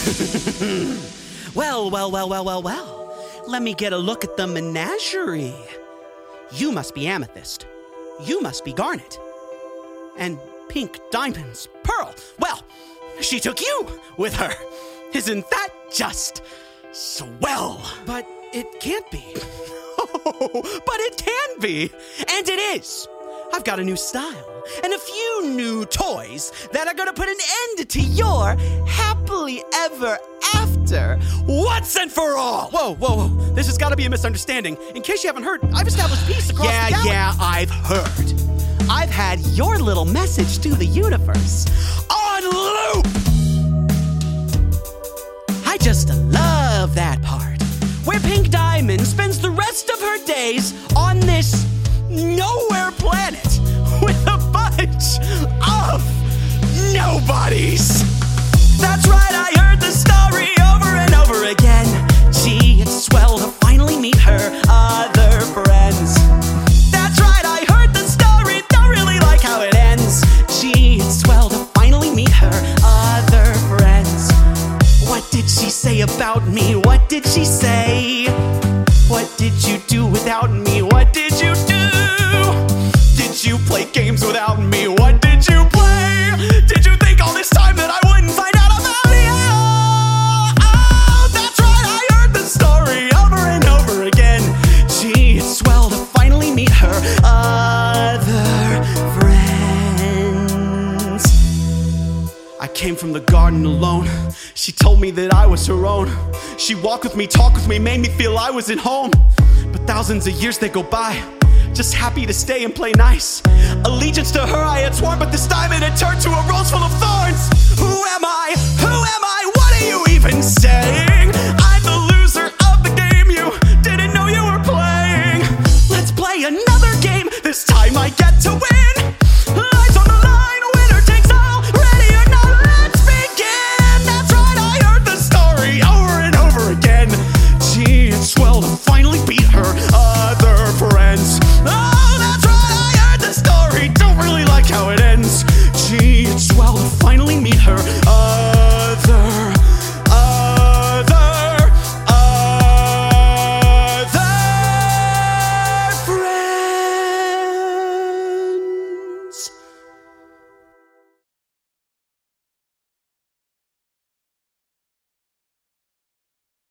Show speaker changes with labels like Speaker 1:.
Speaker 1: Well. Let me get a look at the menagerie. You must be Amethyst. You must be Garnet. And Pink Diamond's Pearl. Well, she took you with her. Isn't that just swell? But it can't be. But it can be. And it is. I've got a new style and a few new toys that are gonna put an end to your happily ever after once and for all. Whoa. This has gotta be a misunderstanding. In case you haven't heard, I've established peace across the galaxy. Yeah, I've heard. I've had your little message to the universe on loop. I just love that part where Pink Diamond spends the rest of her days on this nowhere planet with a bunch of nobodies. That's right, I heard the story over and over again. Gee, it's swell to finally meet her other friends. That's right, I heard the story, don't really like how it ends. Gee, it's swell to finally meet her other friends. What did she say about me? What did she say? What did you do without me? What did you do? Did you play games without me? What did you play? Did you think all this time that I wouldn't find out about you? Oh, that's right, I heard the story over and over again. Gee, it's swell to finally meet her other friends. I came from the garden alone. She told me that I was her own. She walked with me, talked with me, made me feel I was at home. But thousands of years they go by, just happy to stay and play nice. Allegiance to her I had sworn, but this time it had turned to a rose full of thorns. Who am I? Who am I? What are you even saying? I'm the loser of the game you didn't know you were playing. Let's play another game, this time I get to win.